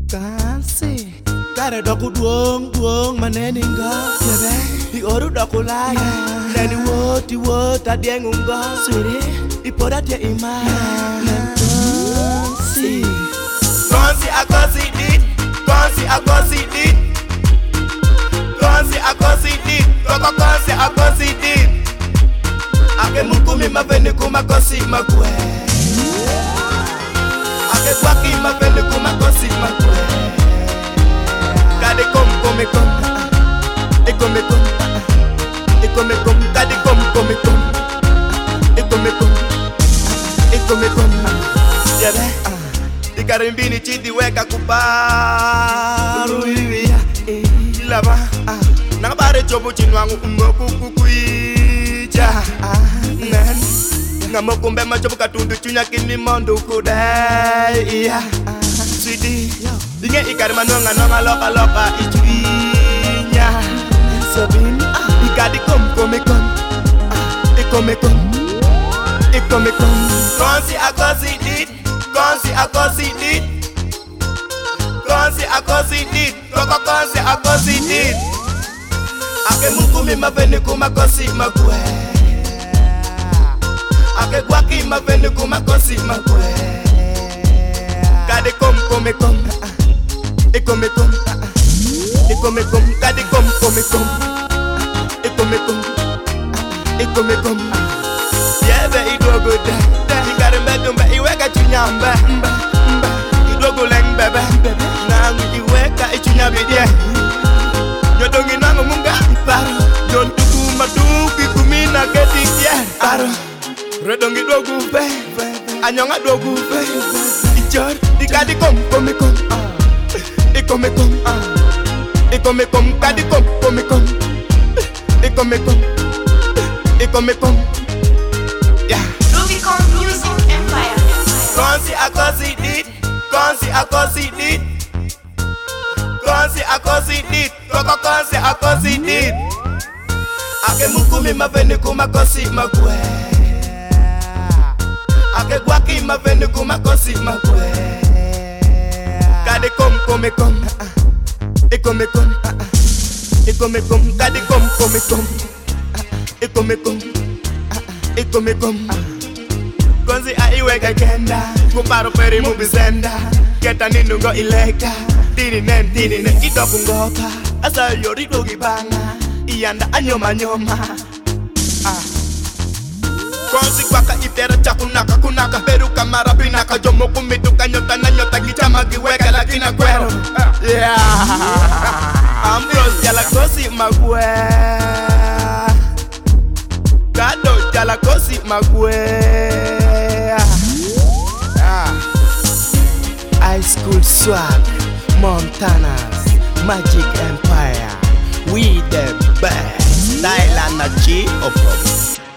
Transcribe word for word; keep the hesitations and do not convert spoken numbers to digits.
Kansi kare doku duong duong maneninga Bebe Ioru doku laya Neni woti wota diengunga Sweetie Ipoda dia imana Kansi Kansi akosi dit Kansi akosi dit Kansi akosi dit Koko kansi akosi dit Ake mukumi maveni kumakosi magwe Ake kwaki maveni kumakosi magwe Kade kom kome kom E kome kom E kome kom Kade kom kome kom E kome kom E kome kom Yabe Ikarimbini chidi weka kuparu Ruiwia Ilama Nakabare chobu chinwangu umoku kukuija Nen Ngamoku mbema chobu katundu chunya kini mondu kudai Iya Sweetie Dinge ikari manonga nonga loka loka ichuinya Sabini Ikadi kom kome kom Ikome kom Ikome kom Konsi akosi dit Konsi akosi dit Konsi akosi dit Koko konsi akosi dit Ake mukumi maveni kumakosi magwe Ake kwaki maveni kumakosi magwe Kade kom kome kom Ikome kom Ikome kom Kade kom kome kom Ikome kom Ikome kom Yebe idogo de Ikare mbedu mbe iweka chunyambe Idogo leng bebe Nangu iweka ichunyabidye Nyodongi nangu munga Paro Nyontuku maduki kumina keti kye Paro Redongi dogu fe Anyonga dogu fe Ichor Ikadi kom kome kom Ikome kom Ikome kom Kadi kom kome kom Ikome kom Ikome kom Yeah Rubicon Music Empire Konsi akosi dit Konsi akosi dit Konsi akosi dit Koko konsi akosi dit Ake mukumi maveni kumakosi magwe Ake kwaki maveni kumakosi magwe Kade kom kome kom Ikome kom Ikome kom Kade kom kome kom Ikome kom Ikome kom Konzi aiweka kenda Kuparo peri mubizenda Keta ninungo ileka Dini nen dini nen Idoku ngoka Asa yori dogi banga Iyanda anyoma nyoma Ah Konzi kwaka itera chakunaka kunaka Peruka marabinaka Jomo kumituka nyota na nyota Kichama giweka lakina kwero Yeah Ambrose jala kosi magwe Kado jala kosi magwe Ah High school swag Montana's Magic Empire We the best Thailand G of